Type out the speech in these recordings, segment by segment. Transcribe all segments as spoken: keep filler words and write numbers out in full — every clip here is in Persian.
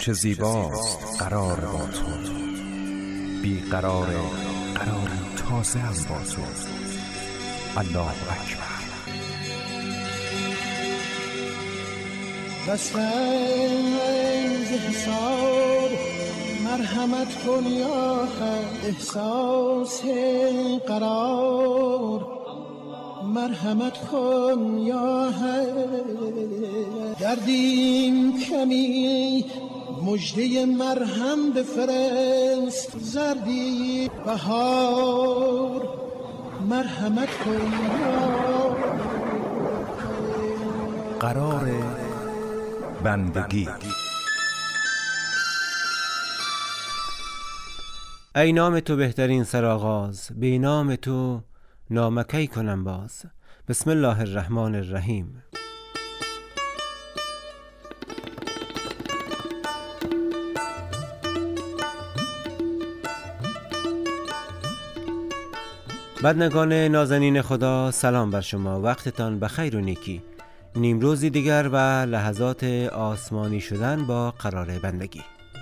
چه زیباست قرار با تو، بی قرار قراری تازه هم با تو. الله اکبر. دستنز حساب مرحمت کن یا حق، احساس قرار مرحمت کن یا حق. دردیم کمی مژده مرهم بفرست، زردی بهار مرحمت کن یا قرار بندگی. ای نام تو بهترین سرآغاز، بی نام تو نامکی کنم باز. بسم الله الرحمن الرحیم. بدنگان نازنین خدا، سلام بر شما، وقتتان بخیر و نیکی. نیمروزی دیگر و لحظات آسمانی شدن با قرار بندگی.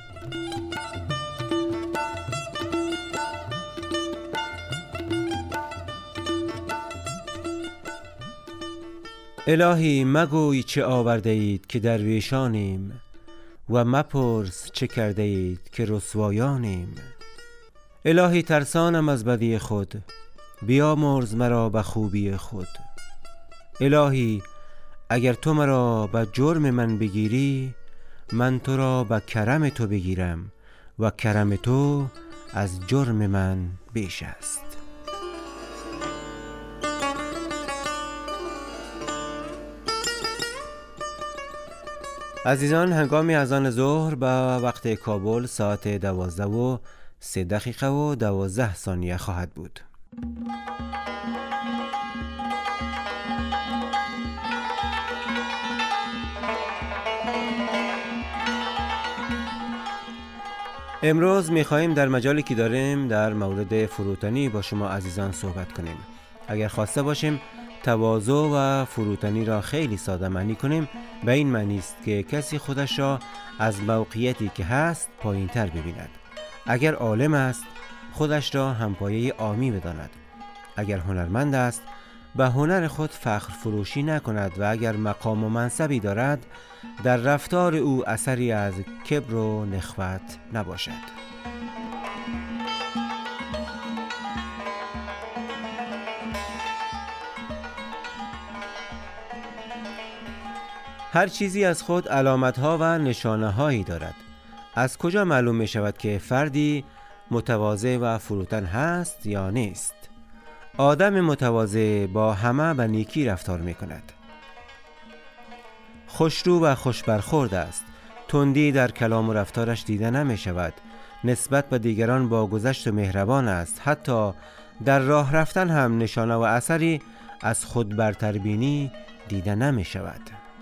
الهی مگوی چه آورده اید که درویشانیم، و مپرس چه کرده اید که رسوایانیم. الهی ترسانم از بدی خود، بیامرز مرا به خوبی خود. الهی اگر تو مرا به جرم من بگیری، من تو را به کرم تو بگیرم و کرم تو از جرم من بیش است. عزیزان، هنگامی اذان ظهر به وقت کابل ساعت دوازده و سه دقیقه و دوازده ثانیه خواهد بود. امروز می‌خواهیم در مجالی که داریم در مورد فروتنی با شما عزیزان صحبت کنیم. اگر خواسته باشیم تواضع و فروتنی را خیلی ساده معنی کنیم، به این معنی است که کسی خودش را از موقعیتی که هست پایین‌تر ببیند. اگر عالم است خودش را همپایه عامی بداند. اگر هنرمند است به هنر خود فخر فروشی نکند و اگر مقام و منصبی دارد در رفتار او اثری از کبر و نخوت نباشد. هر چیزی از خود علامت‌ها و نشانه‌هایی دارد. از کجا معلوم می شود که فردی متواضع و فروتن هست یا نیست؟ آدم متواضع با همه به نیکی رفتار می کند. خوشرو و خوش برخورد است. تندی در کلام و رفتارش دیده نمی شود. نسبت به دیگران با گذشت و مهربان است. حتی در راه رفتن هم نشانه و اثری از خود برتربینی دیده نمی شود.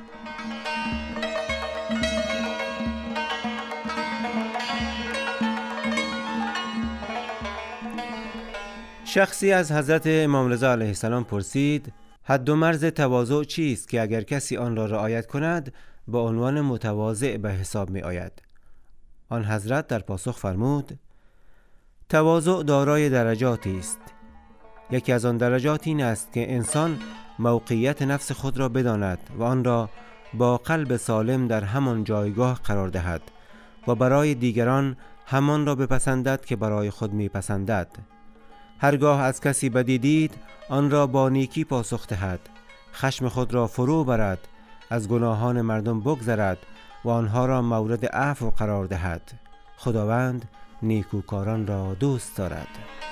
شخصی از حضرت امام رضا علیه السلام پرسید حد و مرز تواضع چیست که اگر کسی آن را رعایت کند به عنوان متواضع به حساب می آید؟ آن حضرت در پاسخ فرمود تواضع دارای درجاتی است. یکی از آن درجات این است که انسان موقعیت نفس خود را بداند و آن را با قلب سالم در همان جایگاه قرار دهد و برای دیگران همان را بپسندد که برای خود می پسندد. هرگاه از کسی بدی دید آن را با نیکی پاسخ دهد، خشم خود را فرو برد، از گناهان مردم بگذرد و آنها را مورد عفو قرار دهد. خداوند نیکوکاران را دوست دارد.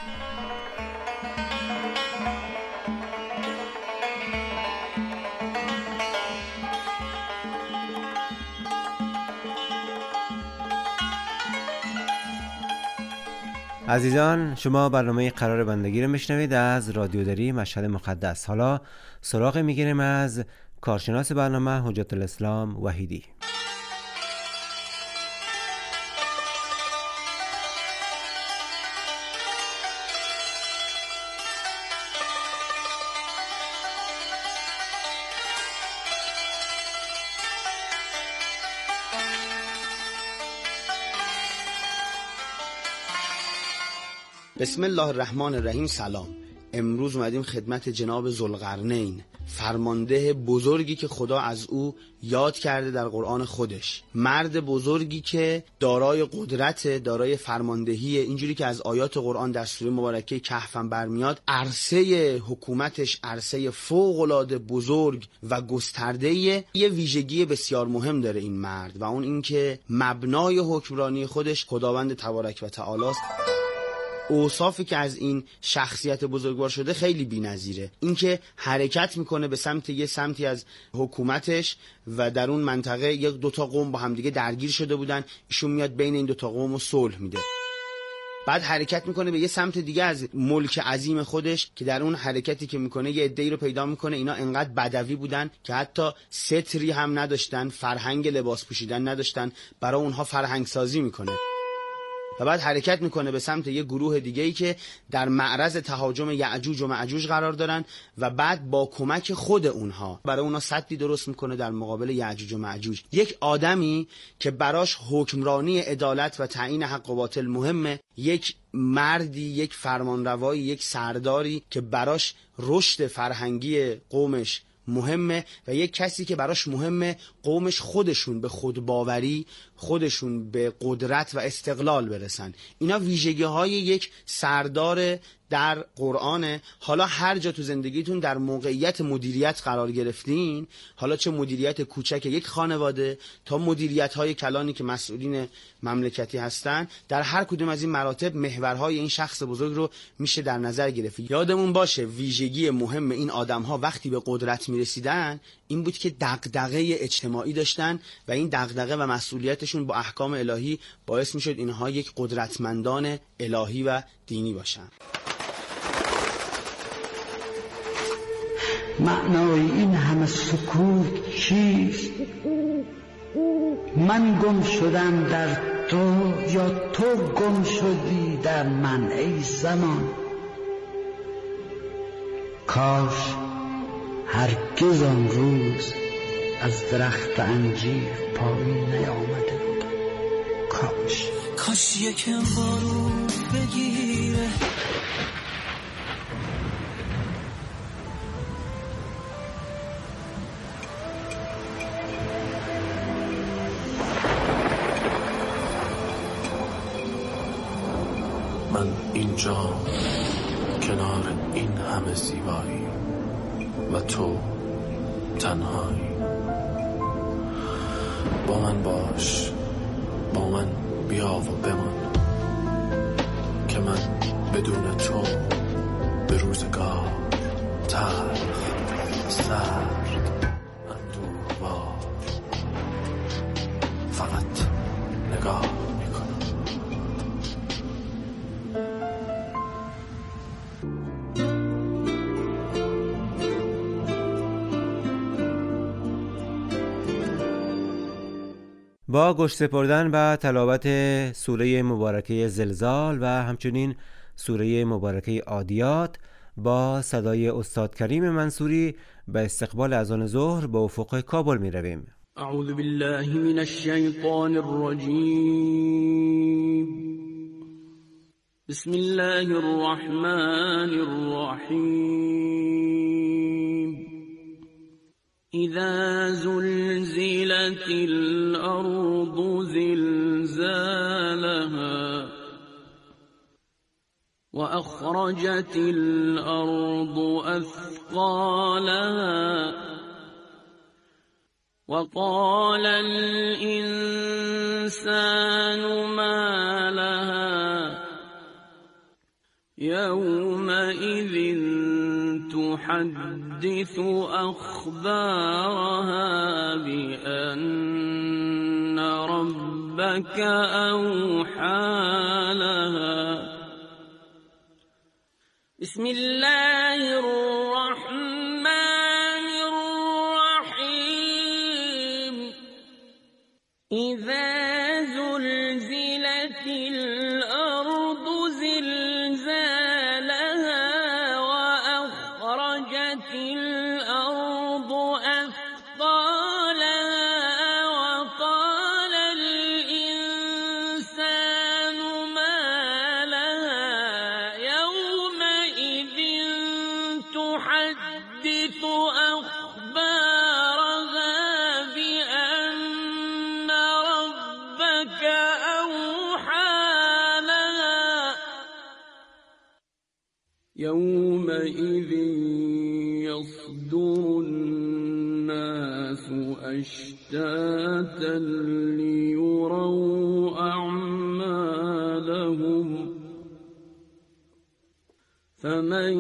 عزیزان، شما برنامه قرار بندگی رو میشنوید از رادیو دری مشهد مقدس. حالا سراغ میگیریم از کارشناس برنامه حجت الاسلام وحیدی. بسم الله الرحمن الرحیم. سلام. امروز اومدیم خدمت جناب ذوالقرنین، فرمانده بزرگی که خدا از او یاد کرده در قرآن خودش. مرد بزرگی که دارای قدرت، دارای فرماندهی، اینجوری که از آیات قرآن در سوره مبارکه کهف هم برمیاد. عرصه حکومتش عرصه فوق‌العاده بزرگ و گسترده‌ای. یه ویژگی بسیار مهم داره این مرد و اون این که مبنای حکمرانی خودش خداوند تبارک و تعالی است. اوصافی که از این شخصیت بزرگوار شده خیلی بی‌نظیره. اینکه حرکت میکنه به سمت یه سمتی از حکومتش و در اون منطقه یک دوتا قوم با همدیگه درگیر شده بودن، ایشون میاد بین این دوتا قوم و صلح میده. بعد حرکت میکنه به یه سمت دیگه از ملک عظیم خودش که در اون حرکتی که میکنه یه عده‌ای رو پیدا میکنه اینا انقدر بدوی بودن که حتی ستری هم نداشتن، فرهنگ لباس پوشیدن نداشتن، برای اونها فرهنگ سازی میکنه. و بعد حرکت میکنه به سمت یه گروه دیگه‌ای که در معرض تهاجم یأجوج و مأجوج قرار دارن و بعد با کمک خود اونها برای اونها سدی درست میکنه در مقابل یأجوج و مأجوج. یک آدمی که براش حکمرانی، عدالت و تعیین حق و باطل مهمه، یک مردی، یک فرمانروایی، یک سرداری که براش رشد فرهنگی قومش مهمه و یک کسی که براش مهمه قومش خودشون به خودباوری، خودشون به قدرت و استقلال برسن. اینا ویژگی های یک سردار در قرآنه. حالا هر جا تو زندگیتون در موقعیت مدیریت قرار گرفتین، حالا چه مدیریت کوچک یک خانواده تا مدیریت های کلانی که مسئولین مملکتی هستن، در هر کدوم از این مراتب محورهای این شخص بزرگ رو میشه در نظر گرفت. یادمون باشه ویژگی مهم این آدم ها وقتی به قدرت میرسیدن این بود که دغدغه اجتماعی داشتن و این دغدغه و مسئولیتشون با احکام الهی باعث میشد اینها یک قدرتمندان الهی و دینی باشن. معنای این همه سکوت چیست؟ من گم شدم در تو یا تو گم شدی در من ای زمان؟ کاش هرگز آن روز از درخت انجیر پایین نیامده بود. کاش کاش یکم بارون بگیره، من اینجا کنار این همه زیبایی و تو تنهایی. با من باش، با من بیا و بمان که من بدون تو به روزگار تلخ، سرد، اندوه‌بار فقط نگاه با گوش سپردن و تلاوت سوره مبارکه زلزال و همچنین سوره مبارکه عادیات با صدای استاد کریم منصوری به استقبال اذان ظهر به افق کابل می رویم. اعوذ بالله من الشیطان الرجیم. بسم الله الرحمن الرحیم. اذا زلزلت الارض زلزالها واخرجت الارض اثقالها وقال الانسان ما لها يومئذ تحدث أخبارها بأن ربك أوحى لها. بسم الله الرحمن الرحيم. إذا زلزلت الأرض زلزالها وأخرجت الأرض أثقالها وقال الإنسان ما لها يومئذ يصدر الناس أشتاتا ليروا أعمالهم فمن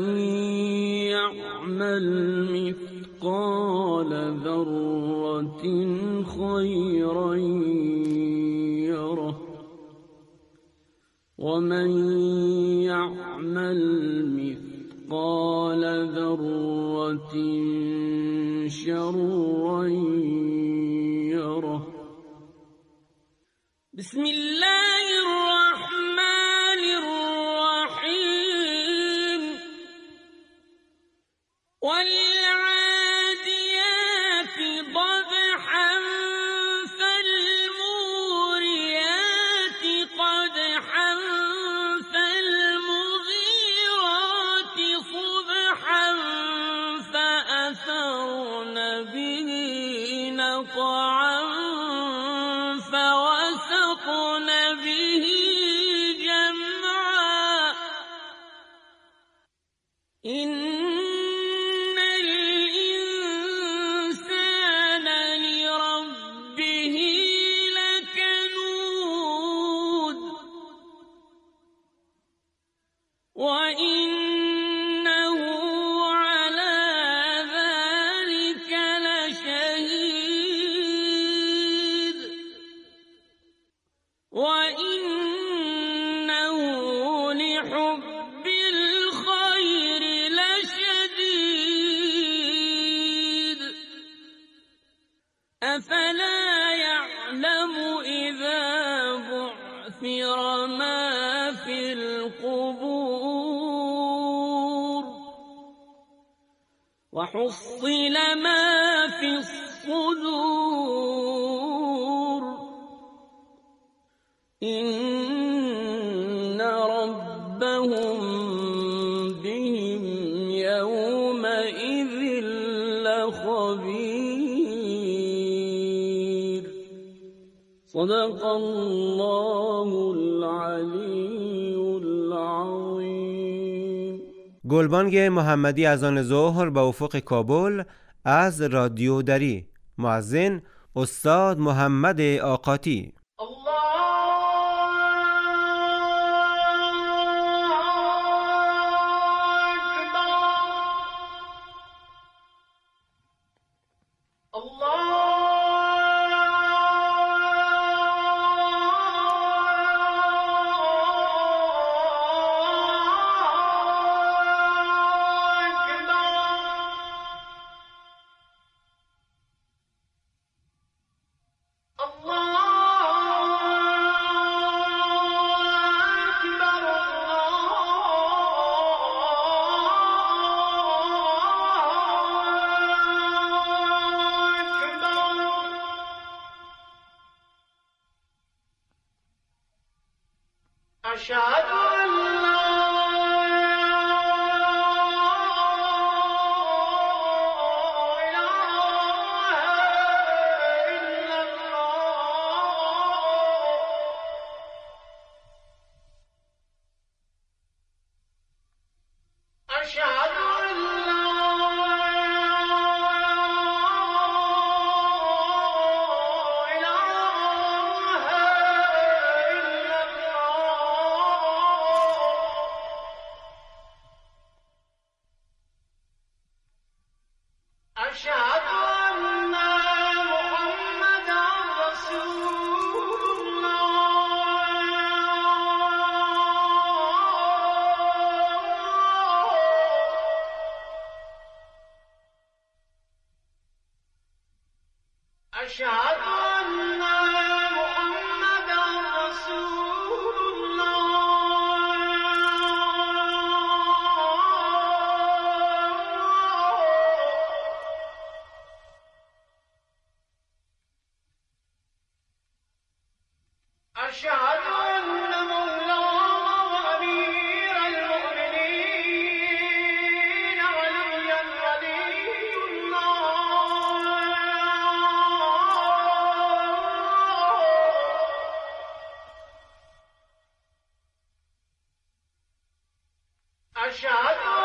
يعمل مثقال ذرة خيرا يره ومن يعمل مثقال ذرة شرا يره. بسم الله الرحمن الرحيم. والعاديات ضبحا فالموريات قدحا فالمغيرات صبحا فأثرن به نقعا فوسطن به جمعا. إن الإنسان لربه لكنود وإنه على ذلك لشهيد وإنه لحب الخير لشديد. أفلا يعلم إذا بعثر ما في القبور وحصل ما في الصدور إن ربهم بهم يومئذ لخبير. صدق الله العلی العظیم. گلبانگ محمدی از آن ظهر به افق کابل از رادیو دری. مؤذن استاد محمد آقاتی. أشهد أن لا أشهد أن محمدا رسول الله. أشهد أن محمدا رسول أشهد أن مولانا وأمير المؤمنين عليا ولي الله. أشهد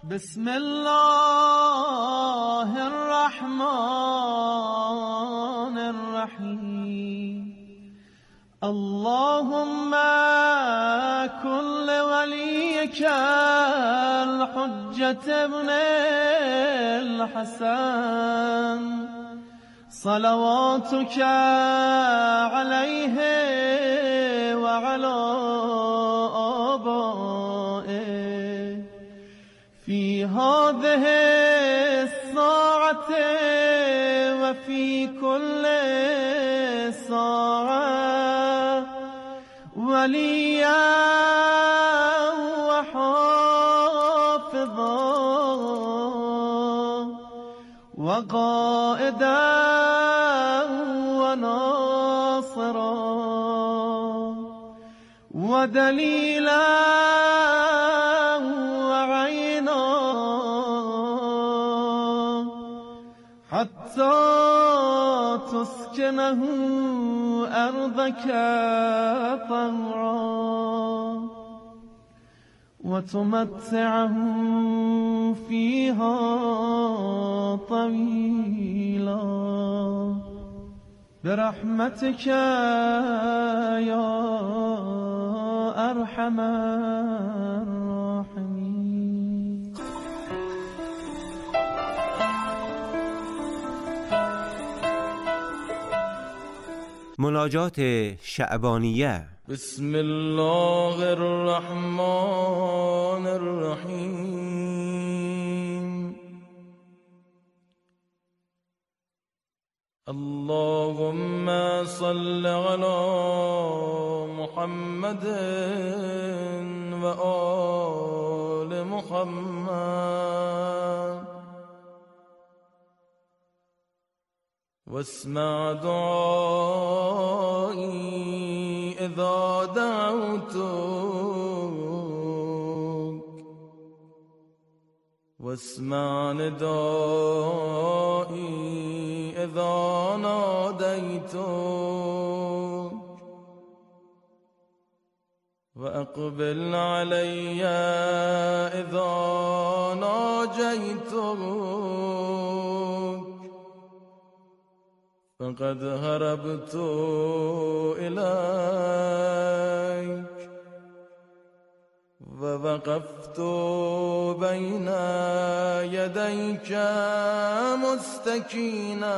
بسم الله الرحمن الرحیم اللهم كن لوليك الحجة ابن الحسن صلواتك عليه وعلى آبائه في هذه الساعة وفي كل ساعة وليا وحافظا وقائدا وناصرا ودليلا وعينا حتى تسكنه أرضك طوعا وتمتعه فيها طويلا برحمتك يا أرحم الراحمين. مناجات شعبانیه. بسم الله الرحمن الرحیم اللهم صل على محمد و آل محمد واسمع دعائي إذا دعوتك واسمع ندائي إذا ناديتك وأقبل علي إذا ناجيتك فقد هربت إليك ووقفت بين يديك مستكينا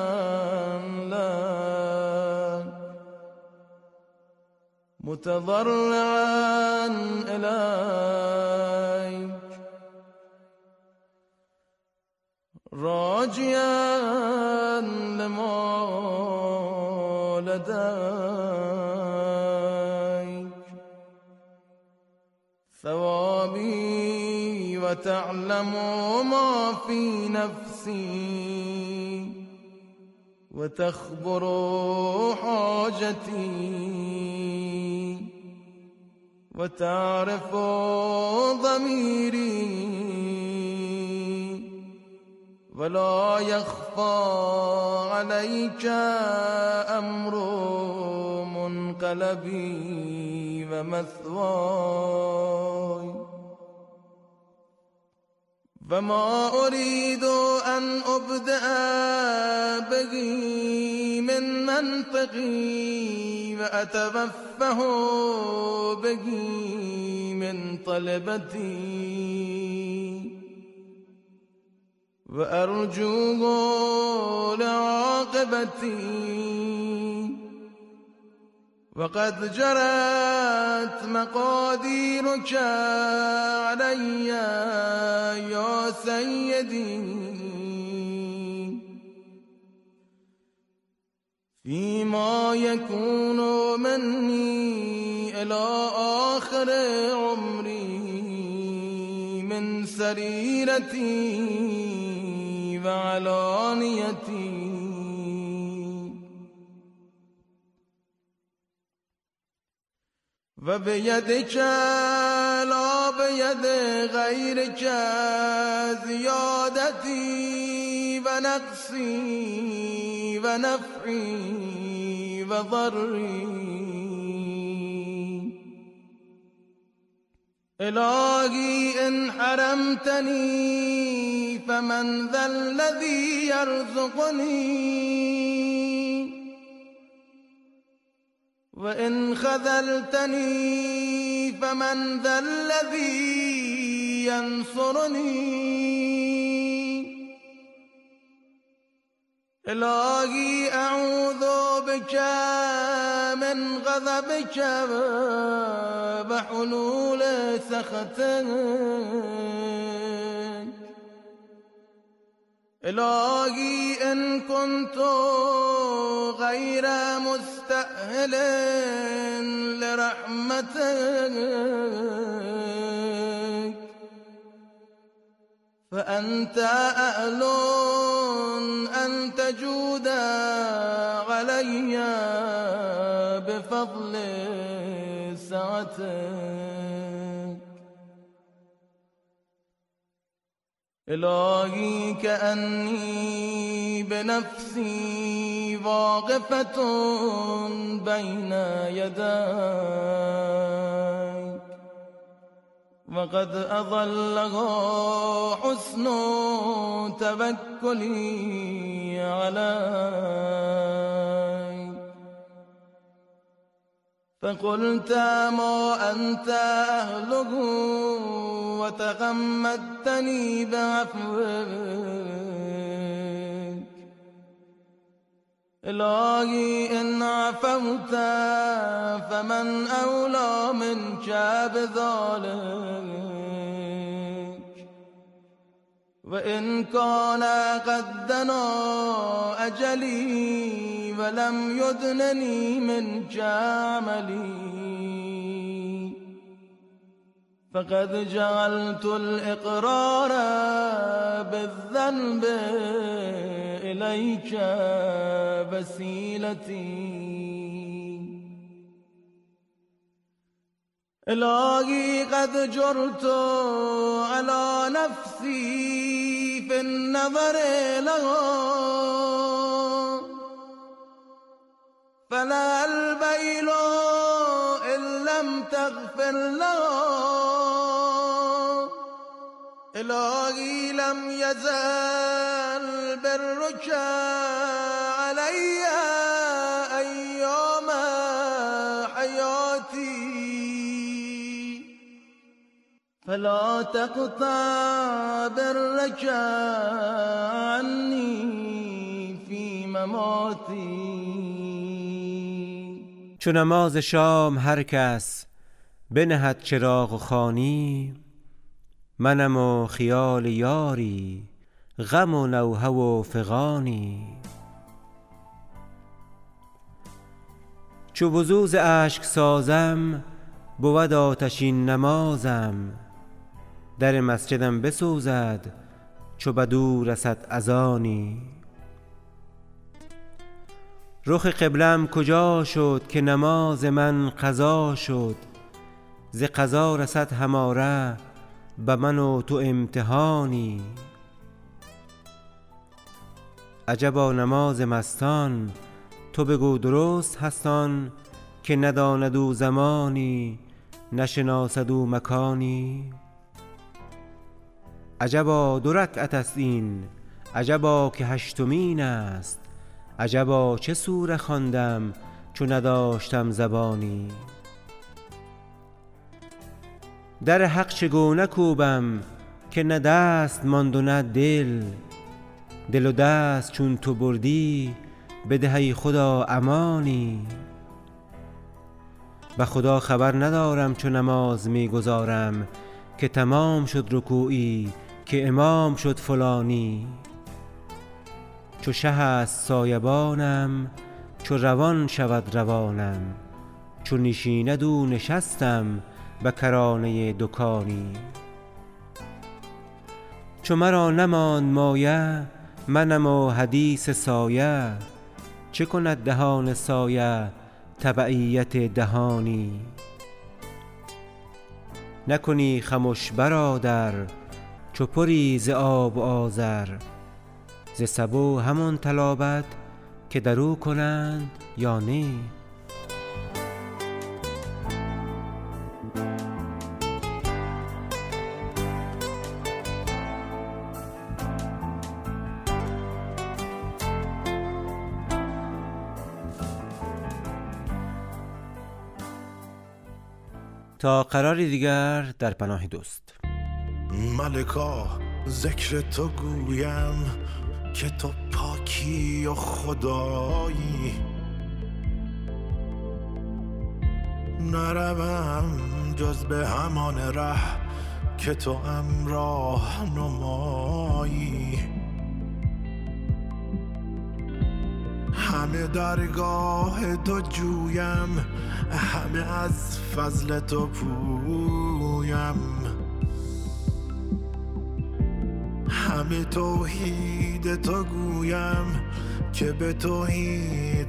لك متضرعا إليك راجيا لما لديك ثوابي وتعلم ما في نفسي وتخبر حاجتي وتعرف ضميري ولا يخفى عليك أمر منقلبي ومثواي وما أريد أن أبدأ به من منطقي وأتوفه به من طلبتي وأرجوه لعاقبتي وقد جرت مقاديرك علي يا سيدي فيما يكون مني إلى آخر عمري من سريرتي وعلانيتي وبيدك لا بيد غيرك زيادتي ونقصي ونفعي وضري إلهي إن حرمتني فمن ذا الذي يرزقني وإن خذلتني فمن ذا الذي ينصرني إلهي أعوذ بك من غضبك وحلول سخطك إلهي إن كنت غير مستأهل لرحمتك فأنت أهل أن تجود علي بفضل سعتك إلهي كأني بنفسي واقفة بين يديك وقد أظلها حسن توكلي عليك فقلت ما أنت أهله وتغمدتني بعفوك إلهي إن عفوت فمن أولى منك بذلك وإن كان قد دنا أجلي ولم يدنني منك عملي فقد جعلت الإقرار بالذنب إليك وسيلتي إلهي قد جرت على نفسي في النظر لها فلا البيل إن لم تغفر لها إلهي لم يزل برك علي أيام حياتي فلا تقطع برك عني في مماتي. چو نماز شام هر کس بنهد چراغ و خوانی، منم و خیال یاری غم و نوحه و فغانی. چو وضو ز اشک سازم بود آتشین نمازم، در مسجدم بسوزد چو بدو رسد اذانی. رخ قبلم کجا شد که نماز من قضا شد، ز قضا رسد هماره به من و تو امتحانی. عجبا نماز مستان تو بگو درست هستان، که نداند او زمانی نشناسد او مکانی. عجبا دو رکعت است این، عجبا که هشتمین است، عجبا چه سوره خواندم چو نداشتم زبانی. در حق چگونه کوبم که نه دست ماند و نه دل، دل و دست چون تو بردی بده ای خدا امانی. به خدا خبر ندارم چو نماز می گذارم، که تمام شد رکوعی که امام شد فلانی. چو شه است سایبانم چو روان شود روانم، چو نشیند او نشستم به کرانه دکانی. چو مرا نماند مایه منم و حدیث سایه، چه کند دهان سایه تبعیت دهانی. نکنی خمش برادر چو پری ز آب و آذر، ز سبو همان تلابد که درو کنند یا نه. تا قراری دیگر در پناه دوست. ملکا ذکر تو گویم که تو پاکی و خدایی، نروم جز به همان ره که تو ام راه نمایی. همه درگاه تو جویم، همه از فضل تو پویم، همه توحید تو گویم که به توحید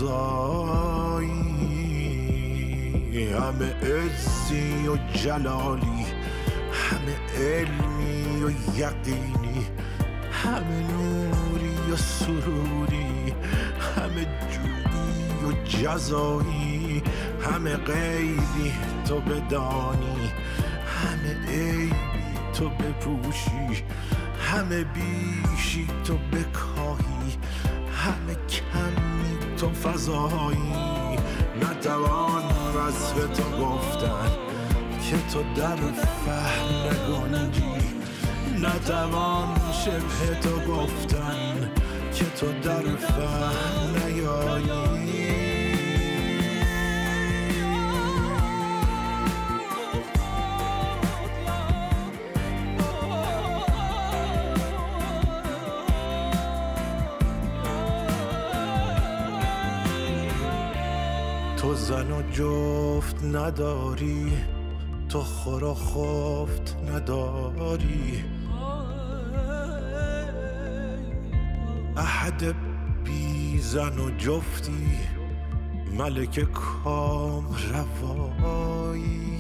سزایی. همه عزی و جلالی، همه علمی و یقینی، همه نوری و سروری، همه جودی و جزایی، همه غیبی تو بدانی، همه عیبی تو بپوشی، همه بیشی تو بکاهی، همه کمی تو فضایی. نتوان وصف تو گفتن که تو در فهم نگنجی، نتوان شبه تو گفتن که تو در فهم نیایی. تو زن و جفت نداری، تو خور و خفت نداری، احد بی زن و جفتی، ملک کام روایی.